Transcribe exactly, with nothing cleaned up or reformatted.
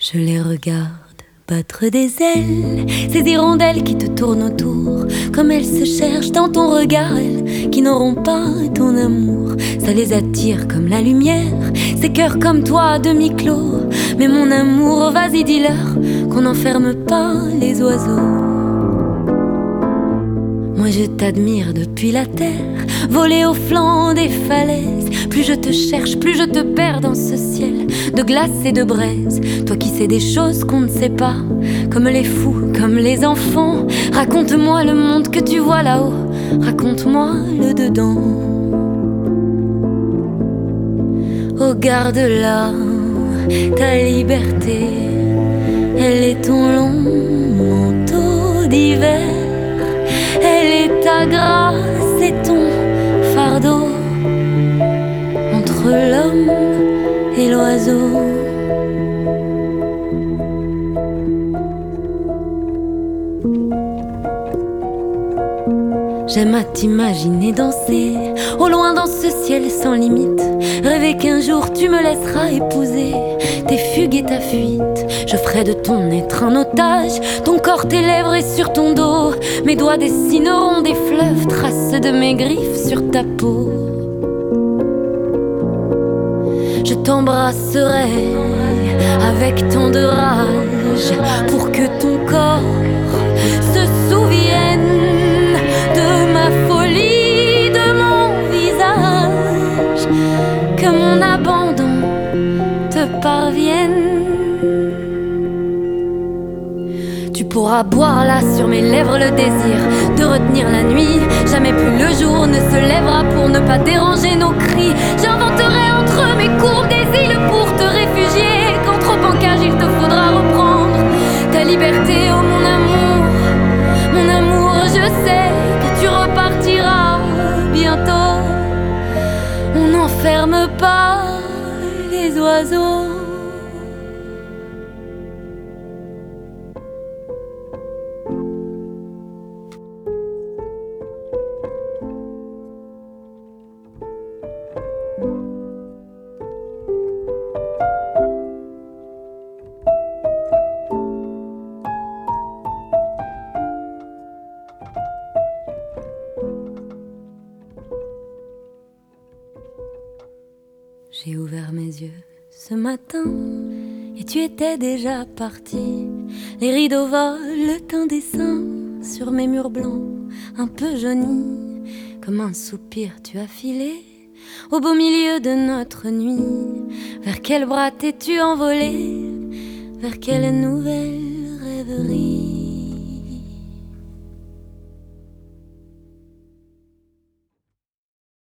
Je les regarde battre des ailes, ces hirondelles qui te tournent autour, comme elles se cherchent dans ton regard, elles qui n'auront pas ton amour. Ça les attire comme la lumière, ces cœurs comme toi à demi-clos. Mais mon amour, vas-y dis-leur qu'on n'enferme pas les oiseaux. Moi je t'admire depuis la terre, voler au flanc des falaises. Plus je te cherche, plus je te perds dans ce ciel de glace et de braise. Toi qui sais des choses qu'on ne sait pas, comme les fous, comme les enfants. Raconte-moi le monde que tu vois là-haut, raconte-moi le dedans. Oh garde-la, ta liberté, elle est ton long manteau d'hiver. Elle est ta grâce et ton fardeau, entre l'homme et l'oiseau. J'aime à t'imaginer danser au loin dans ce ciel sans limite, rêver qu'un jour tu me laisseras épouser tes fugues et ta fuite. Je ferai de ton être un otage, ton corps, tes lèvres et sur ton dos. Mes doigts dessineront des fleuves, traces de mes griffes sur ta peau. Je t'embrasserai avec tant de rage pour que ton corps se souvienne de ma folie, de mon visage, que mon abandon te parvienne. Tu pourras boire là sur mes lèvres le désir de retenir la nuit. Jamais plus le jour ne se lèvera pour ne pas déranger nos cris. J'inventerai entre mes courbes des îles pour te réfugier, quand trop en cage il te faudra reprendre ta liberté. Oh mon amour, mon amour, je sais que tu repartiras bientôt. On n'enferme pas les oiseaux. J'ai ouvert mes yeux ce matin et tu étais déjà parti. Les rideaux volent indécents sur mes murs blancs, un peu jaunis. Comme un soupir tu as filé au beau milieu de notre nuit. Vers quel bras t'es-tu envolé? Vers quelle nouvelle rêverie?